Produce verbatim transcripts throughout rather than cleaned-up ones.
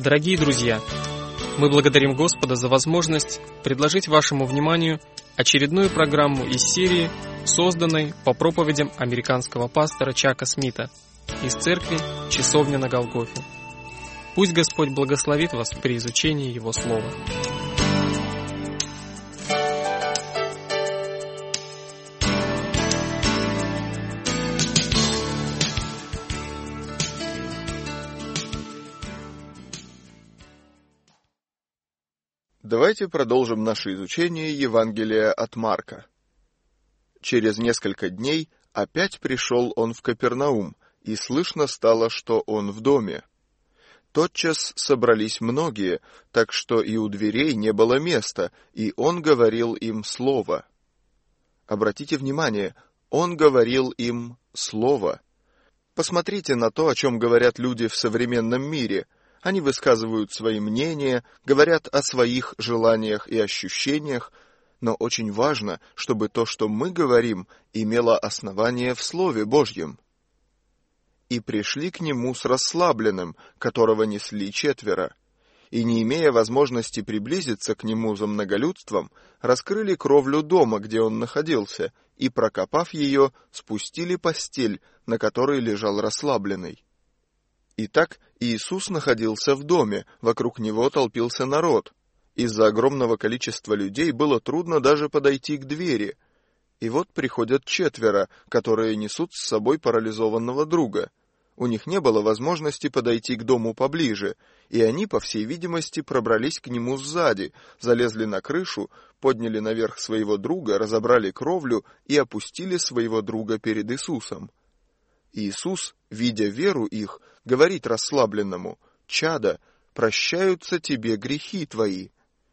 Дорогие друзья, мы благодарим Господа за возможность предложить вашему вниманию очередную программу из серии, созданной по проповедям американского пастора Чака Смита из церкви «Часовня на Голгофе». Пусть Господь благословит вас при изучении Его Слова. Давайте продолжим наше изучение Евангелия от Марка. Через несколько дней опять пришел он в Капернаум, и слышно стало, что он в доме. Тотчас собрались многие, так что и у дверей не было места, и он говорил им слово. Обратите внимание, он говорил им слово. Посмотрите на то, о чем говорят люди в современном мире. Они высказывают свои мнения, говорят о своих желаниях и ощущениях, но очень важно, чтобы то, что мы говорим, имело основание в Слове Божьем. «И пришли к нему с расслабленным, которого несли четверо, и, не имея возможности приблизиться к нему за многолюдством, раскрыли кровлю дома, где он находился, и, прокопав ее, спустили постель, на которой лежал расслабленный. Итак, Иисус находился в доме, вокруг него толпился народ. Из-за огромного количества людей было трудно даже подойти к двери. И вот приходят четверо, которые несут с собой парализованного друга. У них не было возможности подойти к дому поближе, и они, по всей видимости, пробрались к нему сзади, залезли на крышу, подняли наверх своего друга, разобрали кровлю и опустили своего друга перед Иисусом. Иисус, видя веру их, говорит расслабленному: «Чадо, прощаются тебе грехи твои».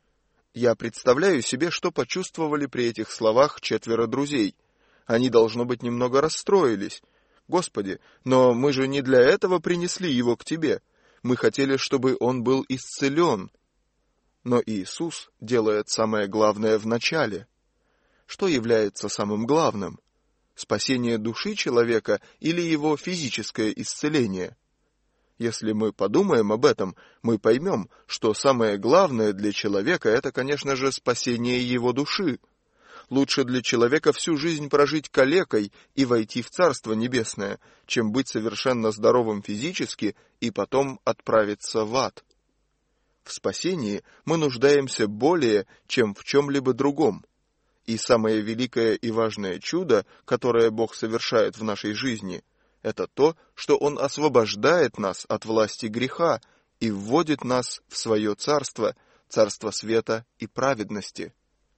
Я представляю себе, что почувствовали при этих словах четверо друзей. Они, должно быть, немного расстроились. «Господи, но мы же не для этого принесли его к тебе. Мы хотели, чтобы он был исцелен». Но Иисус делает самое главное в начале. Что является самым главным? Спасение души человека или его физическое исцеление? Если мы подумаем об этом, мы поймем, что самое главное для человека — это, конечно же, спасение его души. Лучше для человека всю жизнь прожить калекой и войти в Царство Небесное, чем быть совершенно здоровым физически и потом отправиться в ад. В спасении мы нуждаемся более, чем в чем-либо другом. И самое великое и важное чудо, которое Бог совершает в нашей жизни, это то, что Он освобождает нас от власти греха и вводит нас в свое царство, царство света и праведности.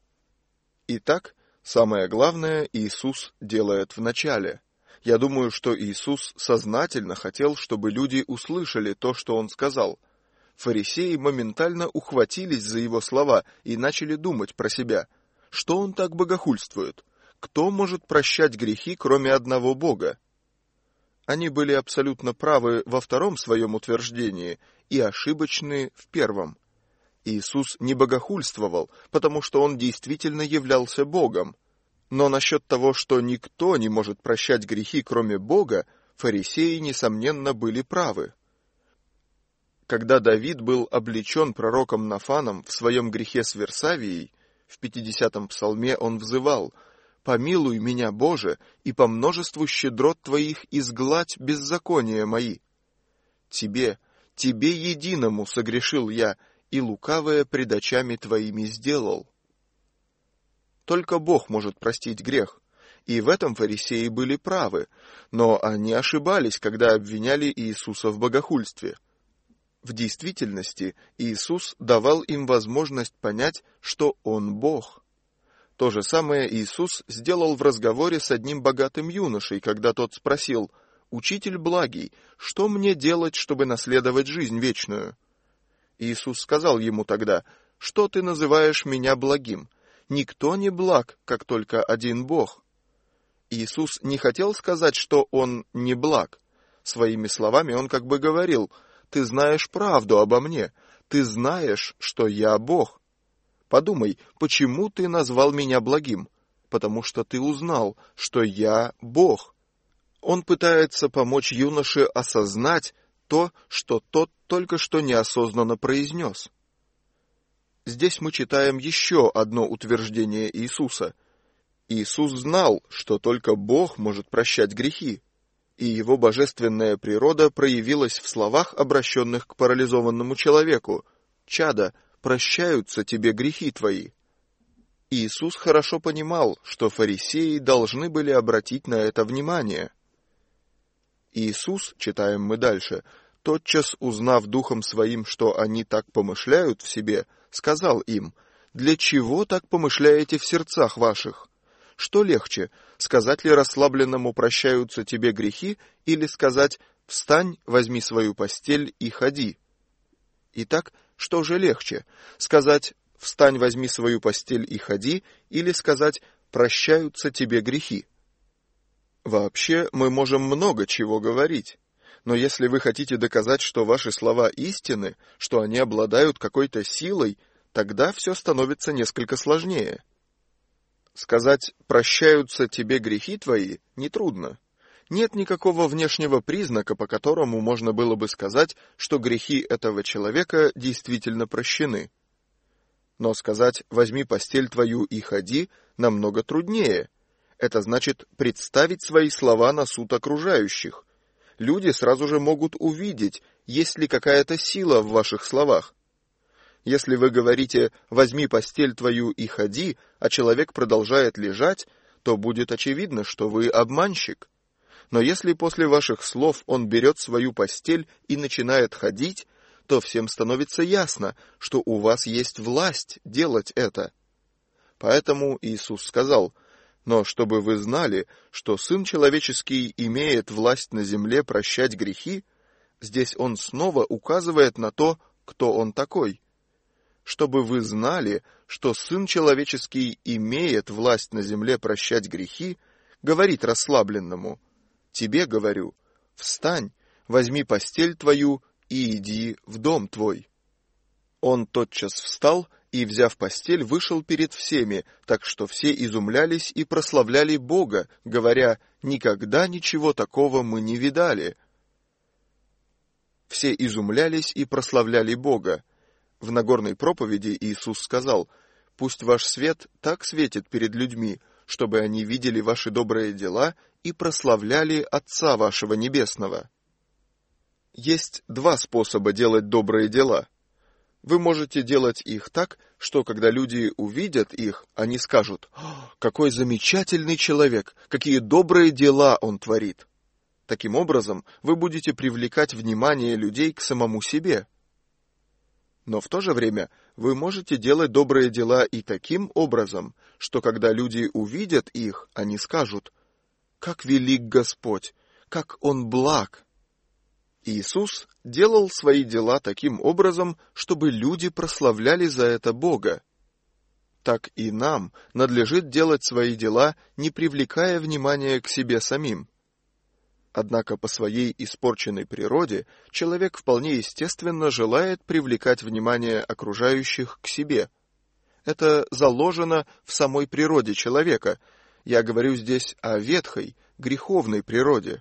Итак, самое главное Иисус делает в начале. Я думаю, что Иисус сознательно хотел, чтобы люди услышали то, что Он сказал. Фарисеи моментально ухватились за Его слова и начали думать про себя: что Он так богохульствует? Кто может прощать грехи, кроме одного Бога? Они были абсолютно правы во втором своем утверждении и ошибочны в первом. Иисус не богохульствовал, потому что Он действительно являлся Богом. Но насчет того, что никто не может прощать грехи, кроме Бога, фарисеи, несомненно, были правы. Когда Давид был обличен пророком Нафаном в своем грехе с Версавией, в пятидесятом псалме он взывал: «Помилуй меня, Боже, и по множеству щедрот Твоих изгладь беззакония мои. Тебе, Тебе единому согрешил я, и лукавое пред очами Твоими сделал». Только Бог может простить грех, и в этом фарисеи были правы, но они ошибались, когда обвиняли Иисуса в богохульстве. В действительности Иисус давал им возможность понять, что Он Бог. То же самое Иисус сделал в разговоре с одним богатым юношей, когда тот спросил: «Учитель благий, что мне делать, чтобы наследовать жизнь вечную?» Иисус сказал ему тогда: «Что ты называешь меня благим? Никто не благ, как только один Бог». Иисус не хотел сказать, что Он не благ. Своими словами Он как бы говорил: «Ты знаешь правду обо мне, ты знаешь, что я Бог. Подумай, почему ты назвал меня благим? Потому что ты узнал, что я Бог». Он пытается помочь юноше осознать то, что тот только что неосознанно произнес. Здесь мы читаем еще одно утверждение Иисуса. Иисус знал, что только Бог может прощать грехи, и его божественная природа проявилась в словах, обращенных к парализованному человеку: «Чадо, прощаются тебе грехи твои». Иисус хорошо понимал, что фарисеи должны были обратить на это внимание. Иисус, читаем мы дальше, тотчас узнав духом своим, что они так помышляют в себе, сказал им: «Для чего так помышляете в сердцах ваших? Что легче, сказать ли расслабленному: прощаются тебе грехи, или сказать: встань, возьми свою постель и ходи?» Итак, что же легче, сказать: «Встань, возьми свою постель и ходи», или сказать: «Прощаются тебе грехи»? Вообще, мы можем много чего говорить. Но если вы хотите доказать, что ваши слова истинны, что они обладают какой-то силой, тогда все становится несколько сложнее. Сказать «прощаются тебе грехи твои» нетрудно. Нет никакого внешнего признака, по которому можно было бы сказать, что грехи этого человека действительно прощены. Но сказать «возьми постель твою и ходи» намного труднее. Это значит представить свои слова на суд окружающих. Люди сразу же могут увидеть, есть ли какая-то сила в ваших словах. Если вы говорите «возьми постель твою и ходи», а человек продолжает лежать, то будет очевидно, что вы обманщик. Но если после ваших слов он берет свою постель и начинает ходить, то всем становится ясно, что у вас есть власть делать это. Поэтому Иисус сказал: «Но чтобы вы знали, что Сын Человеческий имеет власть на земле прощать грехи», здесь Он снова указывает на то, кто Он такой. «Чтобы вы знали, что Сын Человеческий имеет власть на земле прощать грехи», говорит расслабленному: «Тебе говорю, встань, возьми постель твою и иди в дом твой». Он тотчас встал и, взяв постель, вышел перед всеми, так что все изумлялись и прославляли Бога, говоря: «Никогда ничего такого мы не видали». Все изумлялись и прославляли Бога. В Нагорной проповеди Иисус сказал: «Пусть ваш свет так светит перед людьми, чтобы они видели ваши добрые дела и прославляли Отца вашего Небесного». Есть два способа делать добрые дела. Вы можете делать их так, что когда люди увидят их, они скажут: «Какой замечательный человек! Какие добрые дела он творит!» Таким образом, вы будете привлекать внимание людей к самому себе. Но в то же время вы можете делать добрые дела и таким образом, что когда люди увидят их, они скажут: «Как велик Господь! Как Он благ!» Иисус делал свои дела таким образом, чтобы люди прославляли за это Бога. Так и нам надлежит делать свои дела, не привлекая внимания к себе самим. Однако по своей испорченной природе человек вполне естественно желает привлекать внимание окружающих к себе. Это заложено в самой природе человека. Я говорю здесь о ветхой, греховной природе.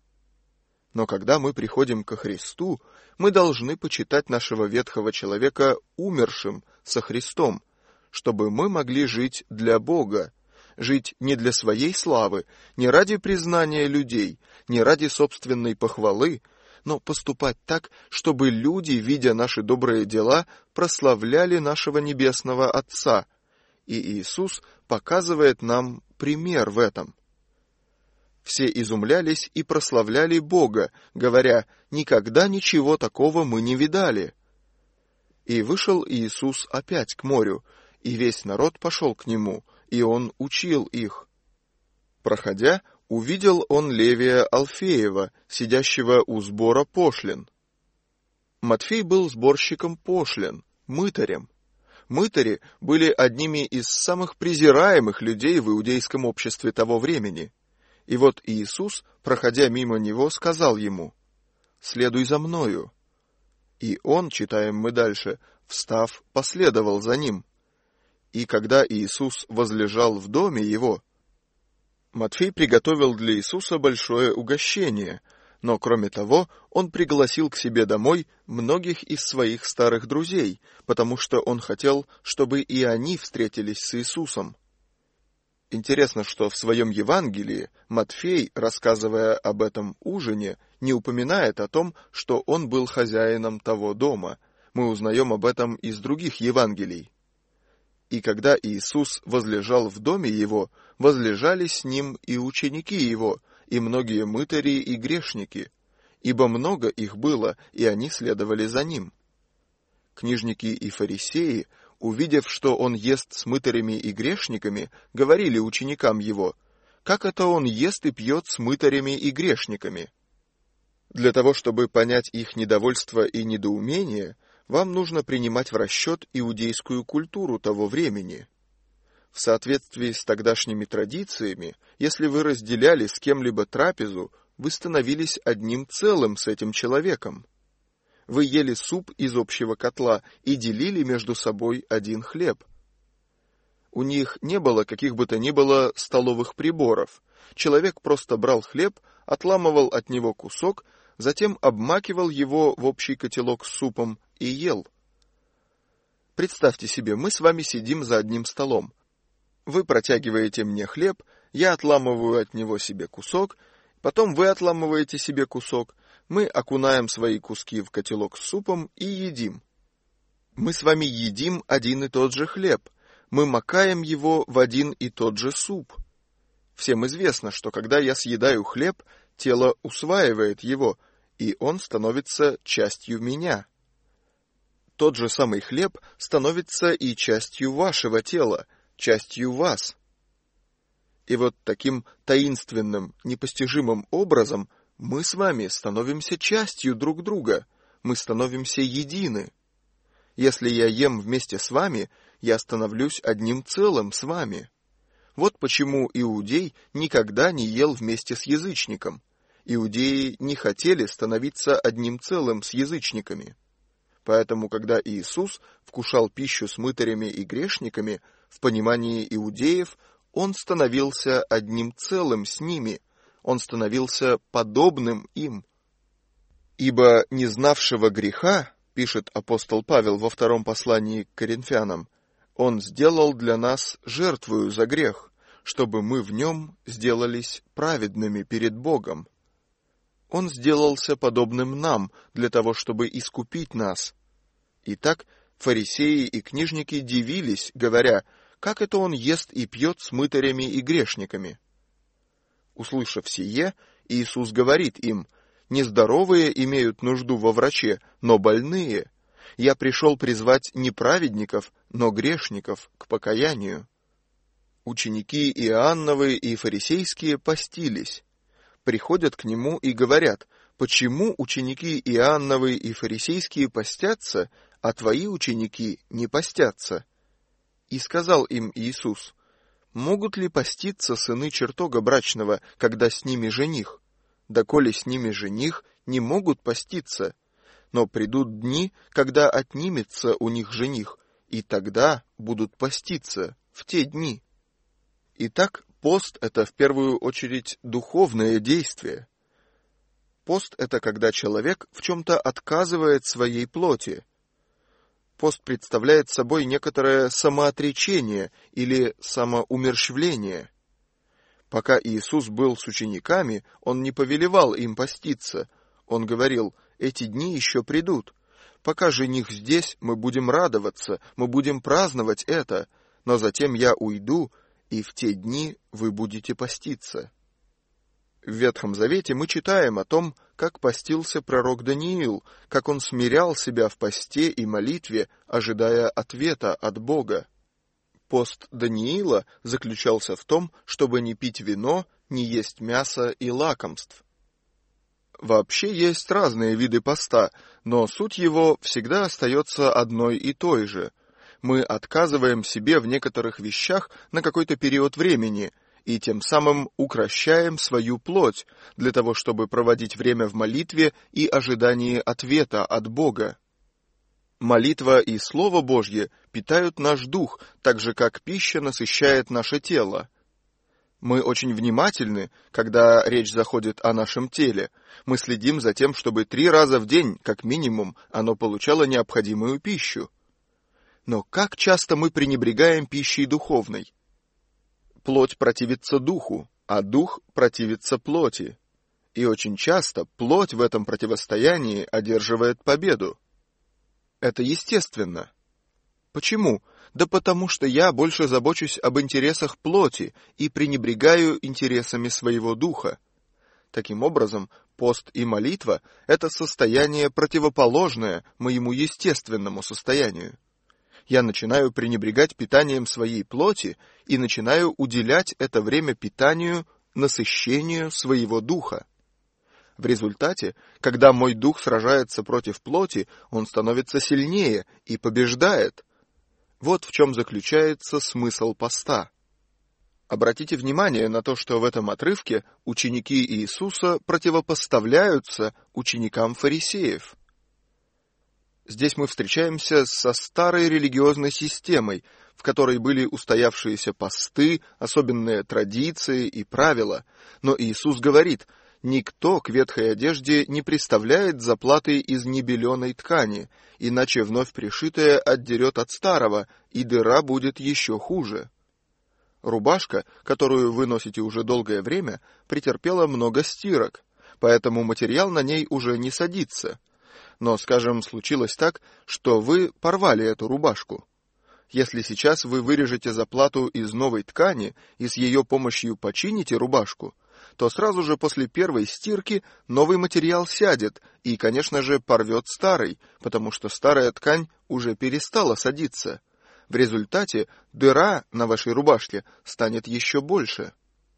Но когда мы приходим ко Христу, мы должны почитать нашего ветхого человека умершим со Христом, чтобы мы могли жить для Бога, жить не для своей славы, не ради признания людей, не ради собственной похвалы, но поступать так, чтобы люди, видя наши добрые дела, прославляли нашего Небесного Отца. И Иисус показывает нам пример в этом. Все изумлялись и прославляли Бога, говоря: «Никогда ничего такого мы не видали». И вышел Иисус опять к морю, и весь народ пошел к Нему, и Он учил их. Проходя, увидел Он Левия Алфеева, сидящего у сбора пошлин. Матфей был сборщиком пошлин, мытарем. Мытари были одними из самых презираемых людей в иудейском обществе того времени. И вот Иисус, проходя мимо него, сказал ему: «Следуй за мною». И он, читаем мы дальше, встав, последовал за ним. И когда Иисус возлежал в доме его, Матфей приготовил для Иисуса большое угощение, Но кроме того, он пригласил к себе домой многих из своих старых друзей, потому что он хотел, чтобы и они встретились с Иисусом. Интересно, что в своем Евангелии Матфей, рассказывая об этом ужине, не упоминает о том, что он был хозяином того дома. Мы узнаем об этом из других Евангелий. И когда Иисус возлежал в доме его, возлежали с ним и ученики его, и многие мытари и грешники, ибо много их было, и они следовали за ним. Книжники и фарисеи, увидев, что он ест с мытарями и грешниками, говорили ученикам его: «Как это он ест и пьет с мытарями и грешниками?» Для того, чтобы понять их недовольство и недоумение, вам нужно принимать в расчет иудейскую культуру того времени. В соответствии с тогдашними традициями, если вы разделяли с кем-либо трапезу, вы становились одним целым с этим человеком. Вы ели суп из общего котла и делили между собой один хлеб. У них не было каких бы то ни было столовых приборов. Человек просто брал хлеб, отламывал от него кусок, затем обмакивал его в общий котелок с супом и ел. Представьте себе, мы с вами сидим за одним столом. Вы протягиваете мне хлеб, я отламываю от него себе кусок, потом вы отламываете себе кусок, мы окунаем свои куски в котелок с супом и едим. Мы с вами едим один и тот же хлеб, мы макаем его в один и тот же суп. Всем известно, что когда я съедаю хлеб, тело усваивает его, и он становится частью меня. Тот же самый хлеб становится и частью вашего тела, частью вас. И вот таким таинственным, непостижимым образом мы с вами становимся частью друг друга, мы становимся едины. Если я ем вместе с вами, я становлюсь одним целым с вами. Вот почему иудей никогда не ел вместе с язычником. Иудеи не хотели становиться одним целым с язычниками. Поэтому, когда Иисус вкушал пищу с мытарями и грешниками, в понимании иудеев, он становился одним целым с ними, он становился подобным им. «Ибо не знавшего греха, — пишет апостол Павел во втором послании к Коринфянам, — он сделал для нас жертвою за грех, чтобы мы в нем сделались праведными перед Богом. Он сделался подобным нам, для того, чтобы искупить нас. Итак, фарисеи и книжники дивились, говоря: как это он ест и пьет с мытарями и грешниками? Услышав сие, Иисус говорит им: нездоровые имеют нужду во враче, но больные. Я пришел призвать не праведников, но грешников к покаянию. Ученики Иоанновы и фарисейские постились. Приходят к нему и говорят: почему ученики Иоанновы и фарисейские постятся, а твои ученики не постятся? И сказал им Иисус: могут ли поститься сыны чертога брачного, когда с ними жених? Доколе с ними жених, не могут поститься. Но придут дни, когда отнимется у них жених, и тогда будут поститься в те дни. Итак, пост — это в первую очередь духовное действие. Пост — это когда человек в чем-то отказывает своей плоти. Пост представляет собой некоторое самоотречение или самоумерщвление. Пока Иисус был с учениками, Он не повелевал им поститься. Он говорил: эти дни еще придут. Пока жених здесь, мы будем радоваться, мы будем праздновать это, но затем я уйду, и в те дни вы будете поститься. В Ветхом Завете мы читаем о том, как постился пророк Даниил, как он смирял себя в посте и молитве, ожидая ответа от Бога. Пост Даниила заключался в том, чтобы не пить вино, не есть мясо и лакомств. Вообще есть разные виды поста, но суть его всегда остается одной и той же. Мы отказываем себе в некоторых вещах на какой-то период времени и тем самым укрощаем свою плоть для того, чтобы проводить время в молитве и ожидании ответа от Бога. Молитва и Слово Божье питают наш дух, так же, как пища насыщает наше тело. Мы очень внимательны, когда речь заходит о нашем теле. Мы следим за тем, чтобы три раза в день, как минимум, оно получало необходимую пищу. Но как часто мы пренебрегаем пищей духовной? Плоть противится духу, а дух противится плоти. И очень часто плоть в этом противостоянии одерживает победу. Это естественно. Почему? Да потому что я больше забочусь об интересах плоти и пренебрегаю интересами своего духа. Таким образом, пост и молитва – это состояние противоположное моему естественному состоянию. Я начинаю пренебрегать питанием своей плоти и начинаю уделять это время питанию, насыщению своего духа. В результате, когда мой дух сражается против плоти, он становится сильнее и побеждает. Вот в чем заключается смысл поста. Обратите внимание на то, что в этом отрывке ученики Иисуса противопоставляются ученикам фарисеев. Здесь мы встречаемся со старой религиозной системой, в которой были устоявшиеся посты, особенные традиции и правила. Но Иисус говорит: никто к ветхой одежде не приставляет заплаты из небеленой ткани, иначе вновь пришитое отдерет от старого, и дыра будет еще хуже. Рубашка, которую вы носите уже долгое время, претерпела много стирок, поэтому материал на ней уже не садится. Но, скажем, случилось так, что вы порвали эту рубашку. Если сейчас вы вырежете заплату из новой ткани и с ее помощью почините рубашку, то сразу же после первой стирки новый материал сядет и, конечно же, порвет старый, потому что старая ткань уже перестала садиться. В результате дыра на вашей рубашке станет еще больше.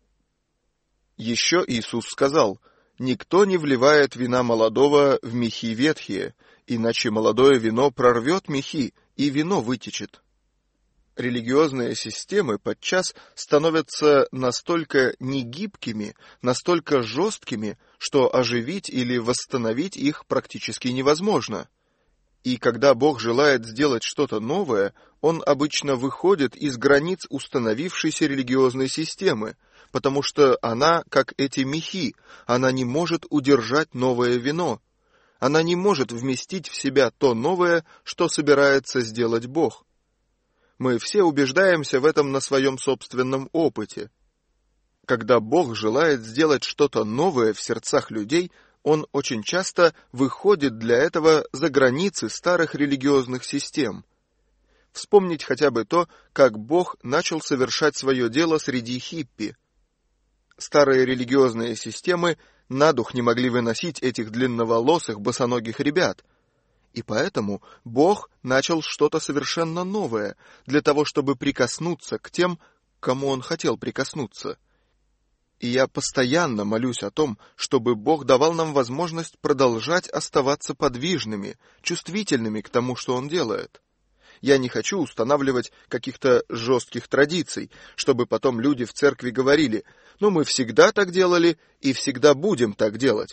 Еще Иисус сказал: «Никто не вливает вина молодого в мехи ветхие, иначе молодое вино прорвет мехи, и вино вытечет». Религиозные системы подчас становятся настолько негибкими, настолько жесткими, что оживить или восстановить их практически невозможно. И когда Бог желает сделать что-то новое, Он обычно выходит из границ установившейся религиозной системы, потому что она, как эти мехи, она не может удержать новое вино. Она не может вместить в себя то новое, что собирается сделать Бог. Мы все убеждаемся в этом на своем собственном опыте. Когда Бог желает сделать что-то новое в сердцах людей, Он очень часто выходит для этого за границы старых религиозных систем. Вспомнить хотя бы то, как Бог начал совершать свое дело среди хиппи. Старые религиозные системы на дух не могли выносить этих длинноволосых босоногих ребят. И поэтому Бог начал что-то совершенно новое, для того, чтобы прикоснуться к тем, к кому Он хотел прикоснуться. И я постоянно молюсь о том, чтобы Бог давал нам возможность продолжать оставаться подвижными, чувствительными к тому, что Он делает. Я не хочу устанавливать каких-то жестких традиций, чтобы потом люди в церкви говорили: «Ну, мы всегда так делали и всегда будем так делать».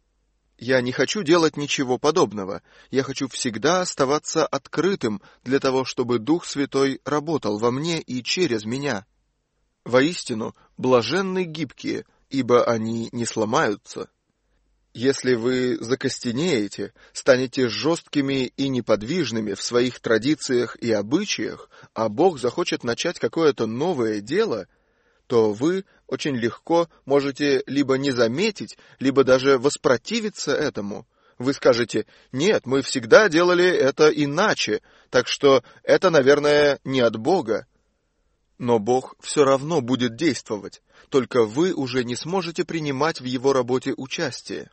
Я не хочу делать ничего подобного. Я хочу всегда оставаться открытым для того, чтобы Дух Святой работал во мне и через меня. Воистину, блаженны гибкие, ибо они не сломаются. Если вы закостенеете, станете жесткими и неподвижными в своих традициях и обычаях, а Бог захочет начать какое-то новое дело, то вы очень легко можете либо не заметить, либо даже воспротивиться этому. Вы скажете: «Нет, мы всегда делали это иначе, так что это, наверное, не от Бога». Но Бог все равно будет действовать, только вы уже не сможете принимать в Его работе участие.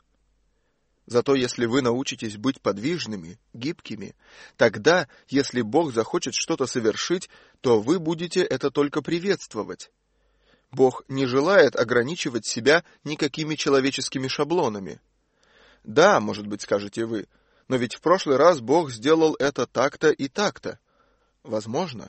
Зато если вы научитесь быть подвижными, гибкими, тогда, если Бог захочет что-то совершить, то вы будете это только приветствовать. Бог не желает ограничивать себя никакими человеческими шаблонами. Да, может быть, скажете вы, но ведь в прошлый раз Бог сделал это так-то и так-то. Возможно.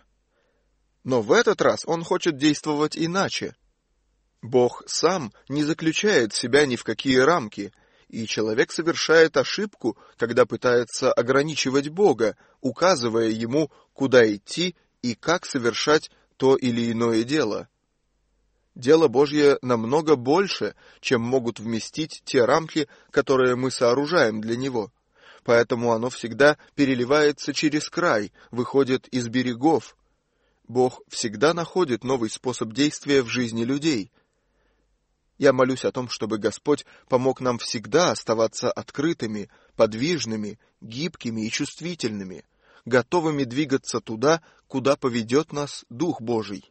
Но в этот раз Он хочет действовать иначе. Бог сам не заключает себя ни в какие рамки, и человек совершает ошибку, когда пытается ограничивать Бога, указывая Ему, куда идти и как совершать то или иное дело. Дело Божье намного больше, чем могут вместить те рамки, которые мы сооружаем для него. Поэтому оно всегда переливается через край, выходит из берегов. Бог всегда находит новый способ действия в жизни людей. Я молюсь о том, чтобы Господь помог нам всегда оставаться открытыми, подвижными, гибкими и чувствительными, готовыми двигаться туда, куда поведет нас Дух Божий.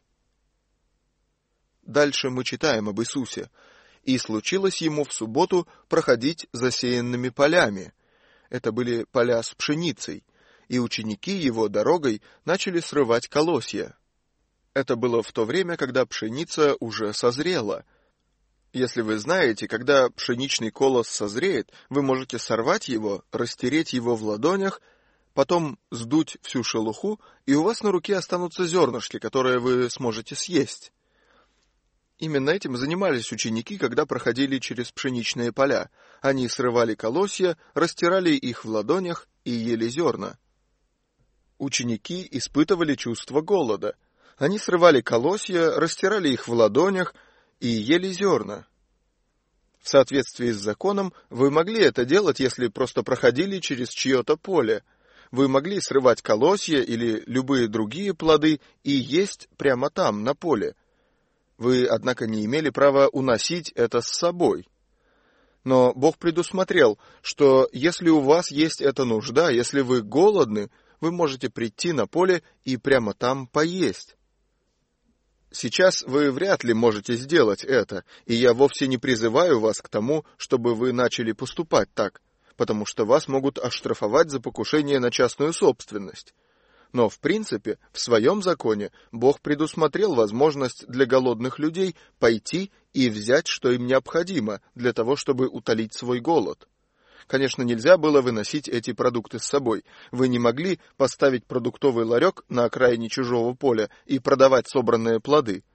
Дальше мы читаем об Иисусе. «И случилось ему в субботу проходить засеянными полями». Это были поля с пшеницей, и ученики его дорогой начали срывать колосья. Это было в то время, когда пшеница уже созрела. Если вы знаете, когда пшеничный колос созреет, вы можете сорвать его, растереть его в ладонях, потом сдуть всю шелуху, и у вас на руке останутся зернышки, которые вы сможете съесть. Именно этим занимались ученики, когда проходили через пшеничные поля. Они срывали колосья, растирали их в ладонях и ели зерна. Ученики испытывали чувство голода. Они срывали колосья, растирали их в ладонях и ели зерна. В соответствии с законом вы могли это делать, если просто проходили через чье-то поле. Вы могли срывать колосья или любые другие плоды и есть прямо там, на поле. Вы, однако, не имели права уносить это с собой. Но Бог предусмотрел, что если у вас есть эта нужда, если вы голодны, вы можете прийти на поле и прямо там поесть. Сейчас вы вряд ли можете сделать это, и я вовсе не призываю вас к тому, чтобы вы начали поступать так, потому что вас могут оштрафовать за покушение на частную собственность. Но, в принципе, в своем законе Бог предусмотрел возможность для голодных людей пойти и взять, что им необходимо, для того, чтобы утолить свой голод. Конечно, нельзя было выносить эти продукты с собой. Вы не могли поставить продуктовый ларек на окраине чужого поля и продавать собранные плоды.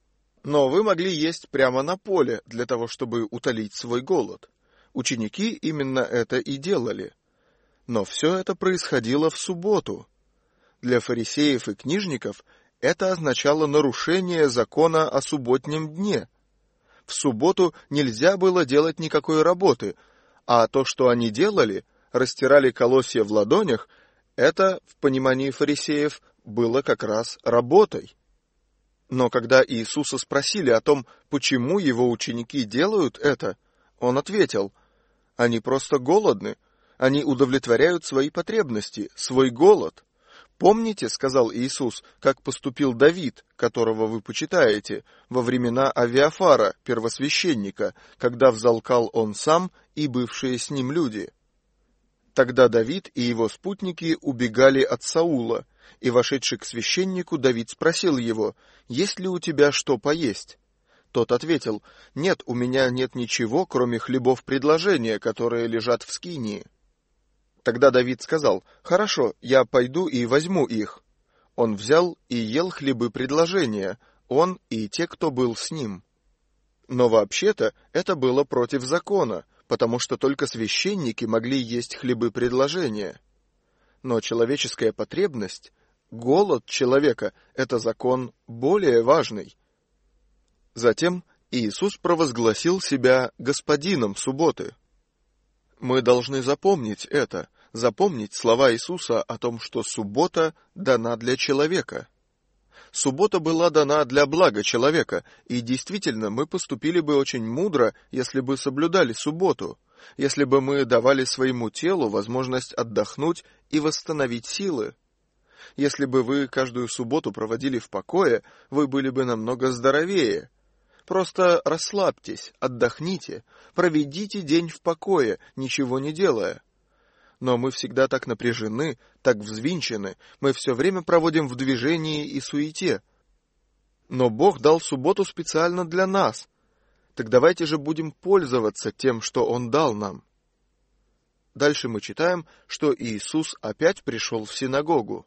Но вы могли есть прямо на поле, для того, чтобы утолить свой голод. Ученики именно это и делали. Но все это происходило в субботу. Для фарисеев и книжников это означало нарушение закона о субботнем дне. В субботу нельзя было делать никакой работы, а то, что они делали, растирали колосья в ладонях, это, в понимании фарисеев, было как раз работой. Но когда Иисуса спросили о том, почему его ученики делают это, он ответил: «Они просто голодны, они удовлетворяют свои потребности, свой голод». «Помните, — сказал Иисус, — как поступил Давид, которого вы почитаете, во времена Авиафара, первосвященника, когда взалкал он сам и бывшие с ним люди? Тогда Давид и его спутники убегали от Саула, и, вошедший к священнику, Давид спросил его: «Есть ли у тебя что поесть?» Тот ответил: «Нет, у меня нет ничего, кроме хлебов предложения, которые лежат в скинии». Тогда Давид сказал: «Хорошо, я пойду и возьму их». Он взял и ел хлебы предложения, он и те, кто был с ним. Но вообще-то это было против закона, потому что только священники могли есть хлебы предложения. Но человеческая потребность, голод человека — это закон более важный. Затем Иисус провозгласил себя господином субботы. Мы должны запомнить это, запомнить слова Иисуса о том, что суббота дана для человека. Суббота была дана для блага человека, и действительно мы поступили бы очень мудро, если бы соблюдали субботу, если бы мы давали своему телу возможность отдохнуть и восстановить силы. Если бы вы каждую субботу проводили в покое, вы были бы намного здоровее. Просто расслабьтесь, отдохните, проведите день в покое, ничего не делая. Но мы всегда так напряжены, так взвинчены, мы все время проводим в движении и суете. Но Бог дал субботу специально для нас. Так давайте же будем пользоваться тем, что Он дал нам. Дальше мы читаем, что Иисус опять пришел в синагогу.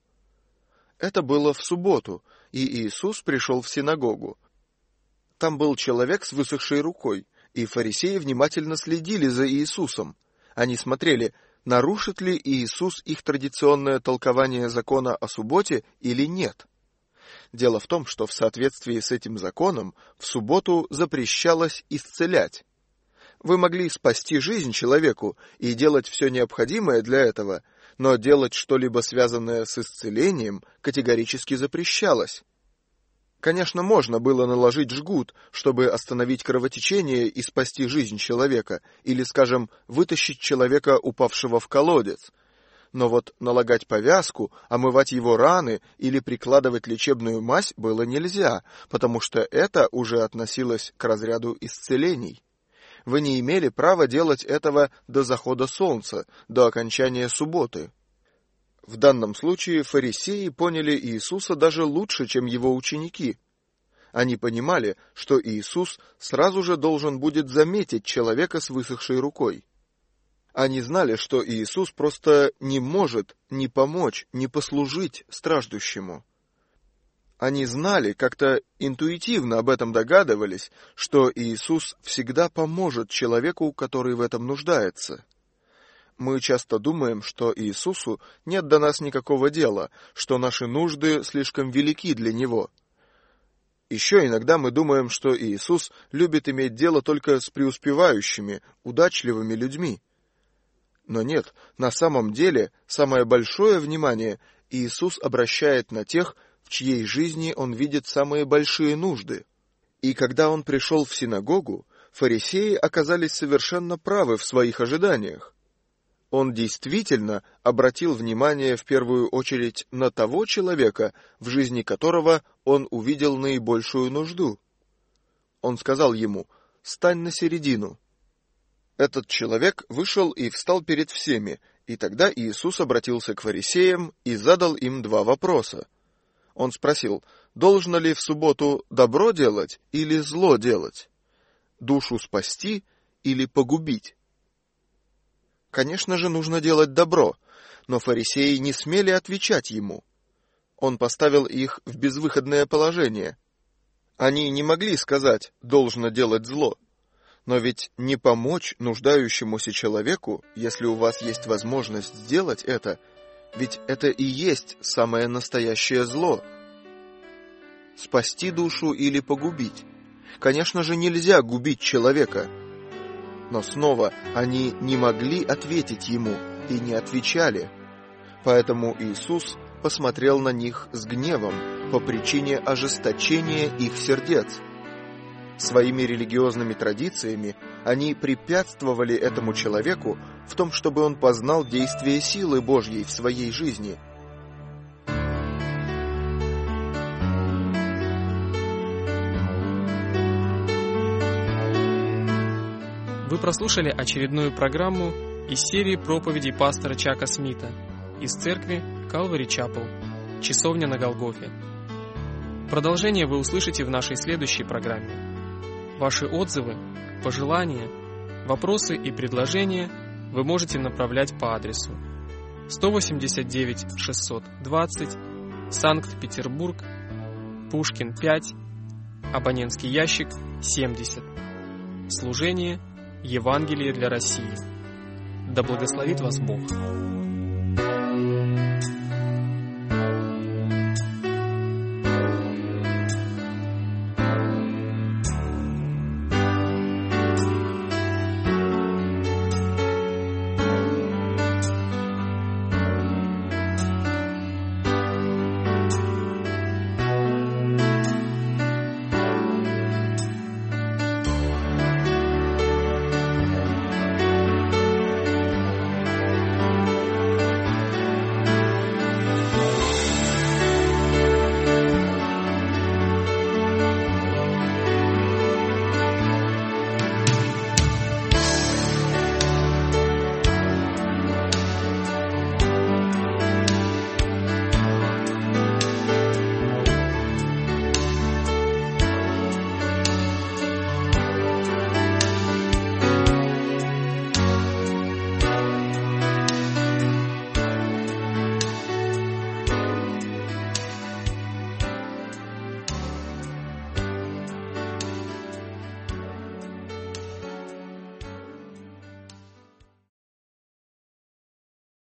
Это было в субботу, и Иисус пришел в синагогу. Там был человек с высохшей рукой, и фарисеи внимательно следили за Иисусом. Они смотрели, нарушит ли Иисус их традиционное толкование закона о субботе или нет. Дело в том, что в соответствии с этим законом в субботу запрещалось исцелять. Вы могли спасти жизнь человеку и делать все необходимое для этого, но делать что-либо связанное с исцелением категорически запрещалось. Конечно, можно было наложить жгут, чтобы остановить кровотечение и спасти жизнь человека, или, скажем, вытащить человека, упавшего в колодец. Но вот налагать повязку, омывать его раны или прикладывать лечебную мазь было нельзя, потому что это уже относилось к разряду исцелений. Вы не имели права делать этого до захода солнца, до окончания субботы. В данном случае фарисеи поняли Иисуса даже лучше, чем его ученики. Они понимали, что Иисус сразу же должен будет заметить человека с высохшей рукой. Они знали, что Иисус просто не может ни помочь, ни послужить страждущему. Они знали, как-то интуитивно об этом догадывались, что Иисус всегда поможет человеку, который в этом нуждается. Мы часто думаем, что Иисусу нет до нас никакого дела, что наши нужды слишком велики для Него. Еще иногда мы думаем, что Иисус любит иметь дело только с преуспевающими, удачливыми людьми. Но нет, на самом деле самое большое внимание Иисус обращает на тех, в чьей жизни Он видит самые большие нужды. И когда Он пришел в синагогу, фарисеи оказались совершенно правы в своих ожиданиях. Он действительно обратил внимание в первую очередь на того человека, в жизни которого он увидел наибольшую нужду. Он сказал ему: «Стань на середину». Этот человек вышел и встал перед всеми, и тогда Иисус обратился к фарисеям и задал им два вопроса. Он спросил: должно ли в субботу добро делать или зло делать? Душу спасти или погубить? Конечно же, нужно делать добро, но фарисеи не смели отвечать ему. Он поставил их в безвыходное положение. Они не могли сказать «должно делать зло». Но ведь не помочь нуждающемуся человеку, если у вас есть возможность сделать это, ведь это и есть самое настоящее зло. Спасти душу или погубить? Конечно же, нельзя губить человека. Но снова они не могли ответить ему и не отвечали. Поэтому Иисус посмотрел на них с гневом по причине ожесточения их сердец. Своими религиозными традициями они препятствовали этому человеку в том, чтобы он познал действие силы Божьей в своей жизни. Вы прослушали очередную программу из серии проповедей пастора Чака Смита из церкви Calvary Chapel, Часовня на Голгофе. Продолжение вы услышите в нашей следующей программе. Ваши отзывы, пожелания, вопросы и предложения вы можете направлять по адресу сто восемьдесят девять шестьсот двадцать, Санкт-Петербург, Пушкин пять, абонентский ящик семьдесят. Служение Евангелие для России. Да благословит вас Бог.